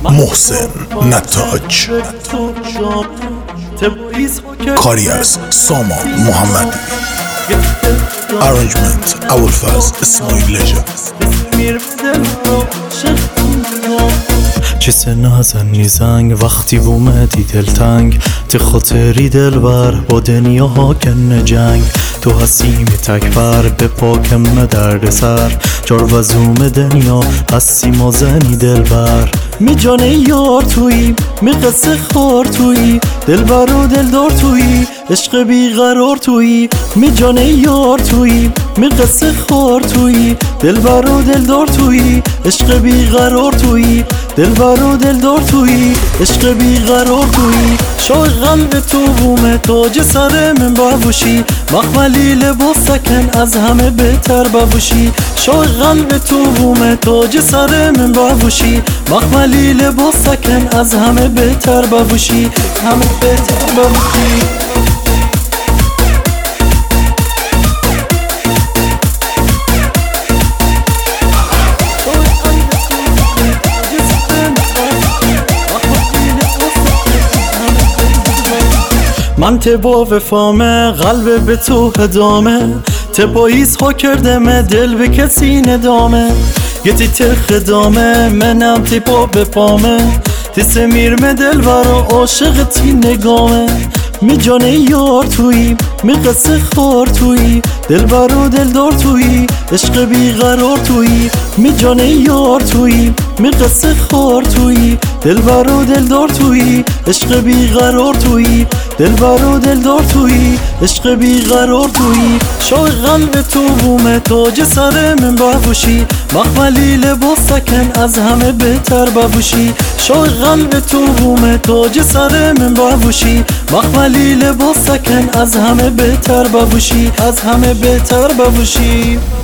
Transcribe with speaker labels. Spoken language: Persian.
Speaker 1: محسن نتاج، کاری از سامان محمدی، ارنجمنت ابوالفضل اسماعیل.
Speaker 2: چیز نازنی زنگ وقتی اومدی دلتنگ، تی خاطری دلبر با دنیا ها کن جنگ. تو هستیم تکبر به پاکم درد سر، جار و زوم دنیا هستی ما زنی دلبر. می جان یار تویی، می قصه خار تویی، دلبر و دلدار تویی، عشق بیقرار تویی. می جان یار تویی، می قصه خار تویی، دلبر و دلدار تویی، عشق بیقرار تویی. دلبر و دلدار تویی، عشق بیقرار تویی. شاه قلب تو بوم تاج سر من بابوشی، مخملی لباس سکن از همه بهتر بابوشی. شاه قلب تو بوم تاج سر من بابوشی، مخملی لباس سکن از همه بهتر بابوشی، همه بهتر بابوشی. من با وفامه قلب به تو هدامه، پاییز ها کردمه دل به کسی ندامه. یه تی ترخ دامه منم با بپامه، تی سمیرمه دل برا عاشق تی نگامه. می جان یار تویی، می قصه خار تویی، دلبر و دلدار تویی، عشق بیقرار تویی. می جان یار تویی، می قصه خار تویی، دلبر و دلدار تویی، عشق بیقرار تویی. دلبر و دلدار تویی، عشق بیقرار تویی. شاه قلب تو بوم تاج سر من بابوشی، مخملی لباس سکن از همه بهتر بابوشی. شاه قلب تو بوم تاج سر من بابوشی، مخملی لباس سکن از همه بهتر بابوشی، از همه بهتر بابوشی.